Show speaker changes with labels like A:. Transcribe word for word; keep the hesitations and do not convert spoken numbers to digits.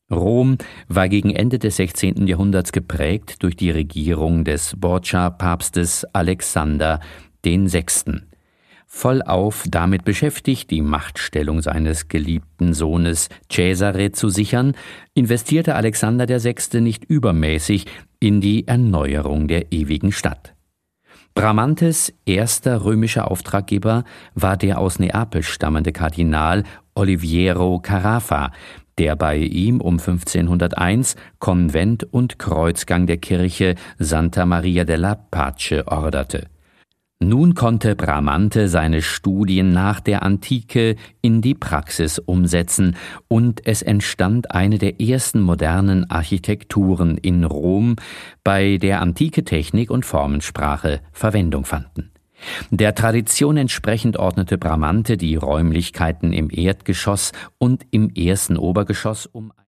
A: Rom war gegen Ende des sechzehnten Jahrhunderts geprägt durch die Regierung des Borgia-Papstes Alexander den Sechsten. Vollauf damit beschäftigt, die Machtstellung seines geliebten Sohnes Caesare zu sichern, investierte Alexander der Sechste nicht übermäßig in die Erneuerung der ewigen Stadt. Bramantes erster römischer Auftraggeber war der aus Neapel stammende Kardinal Oliviero Carafa, der bei ihm um fünfzehnhunderteins Konvent und Kreuzgang der Kirche Santa Maria della Pace orderte. Nun konnte Bramante seine Studien nach der Antike in die Praxis umsetzen und es entstand eine der ersten modernen Architekturen in Rom, bei der antike Technik und Formensprache Verwendung fanden. Der Tradition entsprechend ordnete Bramante die Räumlichkeiten im Erdgeschoss und im ersten Obergeschoss um